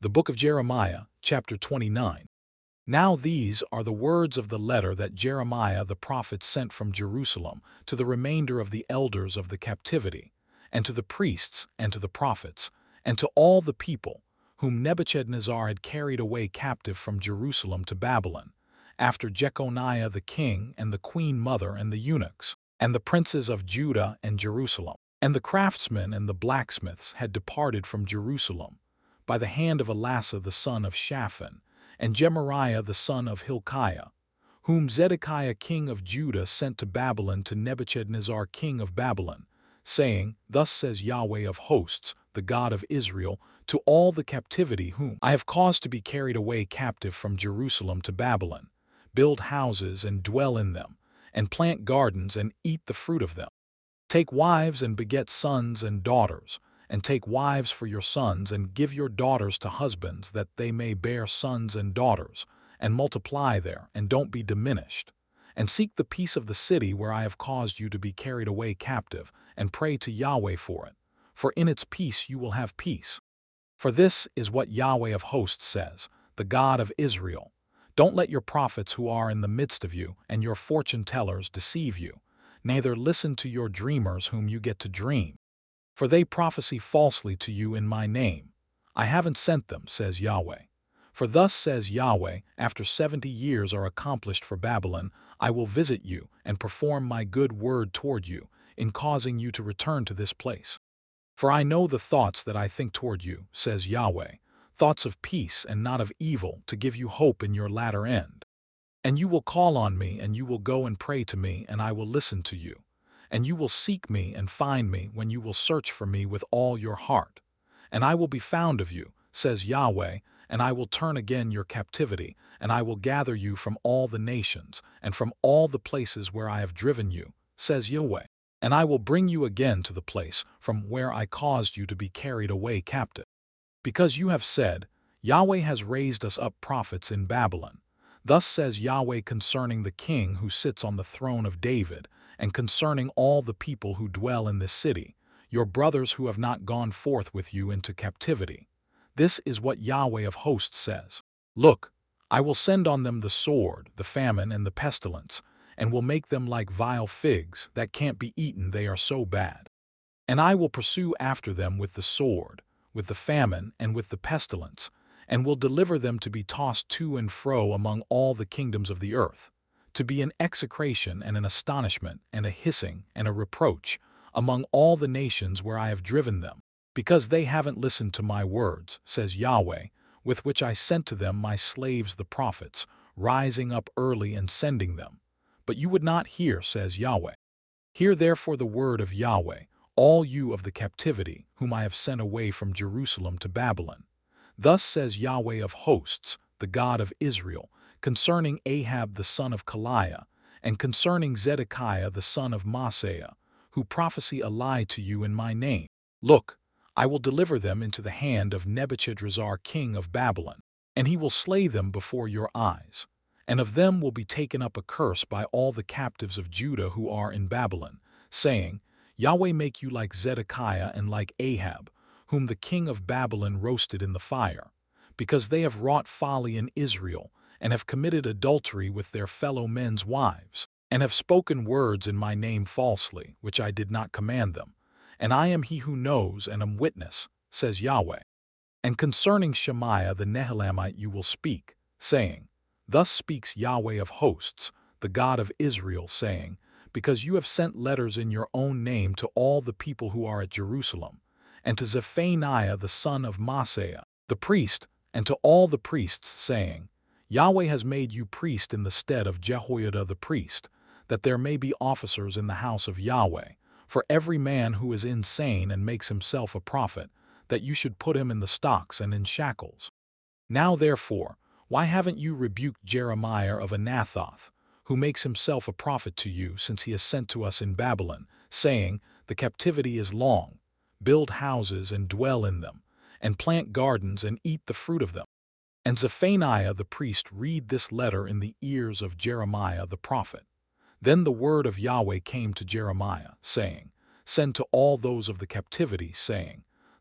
The book of Jeremiah, chapter 29. Now these are the words of the letter that Jeremiah the prophet sent from Jerusalem to the remainder of the elders of the captivity, and to the priests, and to the prophets, and to all the people, whom Nebuchadnezzar had carried away captive from Jerusalem to Babylon, after Jeconiah the king, and the queen mother, and the eunuchs, and the princes of Judah and Jerusalem, and the craftsmen and the blacksmiths had departed from Jerusalem, by the hand of Elasah the son of Shaphan, and Gemariah the son of Hilkiah, whom Zedekiah king of Judah sent to Babylon to Nebuchadnezzar king of Babylon, saying, Thus says Yahweh of hosts, the God of Israel, to all the captivity whom I have caused to be carried away captive from Jerusalem to Babylon, build houses and dwell in them, and plant gardens and eat the fruit of them. Take wives and beget sons and daughters, and take wives for your sons, and give your daughters to husbands, that they may bear sons and daughters, and multiply there, and don't be diminished. And seek the peace of the city where I have caused you to be carried away captive, and pray to Yahweh for it, for in its peace you will have peace. For this is what Yahweh of hosts says, the God of Israel. Don't let your prophets who are in the midst of you and your fortune-tellers deceive you, neither listen to your dreamers whom you get to dream. For they prophesy falsely to you in my name. I haven't sent them, says Yahweh. For thus says Yahweh, after 70 years are accomplished for Babylon, I will visit you and perform my good word toward you, in causing you to return to this place. For I know the thoughts that I think toward you, says Yahweh, thoughts of peace and not of evil, to give you hope in your latter end. And you will call on me, and you will go and pray to me, and I will listen to you. And you will seek me and find me when you will search for me with all your heart. And I will be found of you, says Yahweh, and I will turn again your captivity, and I will gather you from all the nations, and from all the places where I have driven you, says Yahweh. And I will bring you again to the place from where I caused you to be carried away captive. Because you have said, Yahweh has raised us up prophets in Babylon. Thus says Yahweh concerning the king who sits on the throne of David, and concerning all the people who dwell in this city, your brothers who have not gone forth with you into captivity. This is what Yahweh of hosts says. Look, I will send on them the sword, the famine, and the pestilence, and will make them like vile figs that can't be eaten, they are so bad. And I will pursue after them with the sword, with the famine, and with the pestilence, and will deliver them to be tossed to and fro among all the kingdoms of the earth, to be an execration and an astonishment and a hissing and a reproach among all the nations where I have driven them, because they haven't listened to my words, says Yahweh, with which I sent to them my slaves the prophets, rising up early and sending them. But you would not hear, says Yahweh. Hear therefore the word of Yahweh, all you of the captivity, whom I have sent away from Jerusalem to Babylon. Thus says Yahweh of hosts, the God of Israel, concerning Ahab the son of Kaliah, and concerning Zedekiah the son of Maaseiah, who prophesy a lie to you in my name. Look, I will deliver them into the hand of Nebuchadnezzar king of Babylon, and he will slay them before your eyes. And of them will be taken up a curse by all the captives of Judah who are in Babylon, saying, Yahweh make you like Zedekiah and like Ahab, whom the king of Babylon roasted in the fire, because they have wrought folly in Israel, and have committed adultery with their fellow men's wives, and have spoken words in my name falsely, which I did not command them. And I am he who knows and am witness, says Yahweh. And concerning Shemaiah the Nehelamite you will speak, saying, Thus speaks Yahweh of hosts, the God of Israel, saying, Because you have sent letters in your own name to all the people who are at Jerusalem, and to Zephaniah the son of Maaseiah, the priest, and to all the priests, saying, Yahweh has made you priest in the stead of Jehoiada the priest, that there may be officers in the house of Yahweh, for every man who is insane and makes himself a prophet, that you should put him in the stocks and in shackles. Now therefore, why haven't you rebuked Jeremiah of Anathoth, who makes himself a prophet to you, since he is sent to us in Babylon, saying, The captivity is long, build houses and dwell in them, and plant gardens and eat the fruit of them? And Zephaniah the priest read this letter in the ears of Jeremiah the prophet. Then the word of Yahweh came to Jeremiah, saying, Send to all those of the captivity, saying,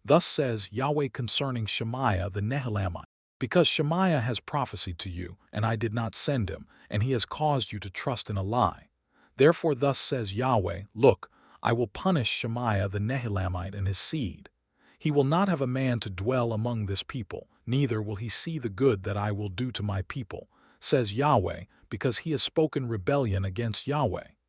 Thus says Yahweh concerning Shemaiah the Nehelamite, because Shemaiah has prophesied to you, and I did not send him, and he has caused you to trust in a lie. Therefore thus says Yahweh, look, I will punish Shemaiah the Nehelamite and his seed. He will not have a man to dwell among this people, neither will he see the good that I will do to my people, says Yahweh, because he has spoken rebellion against Yahweh.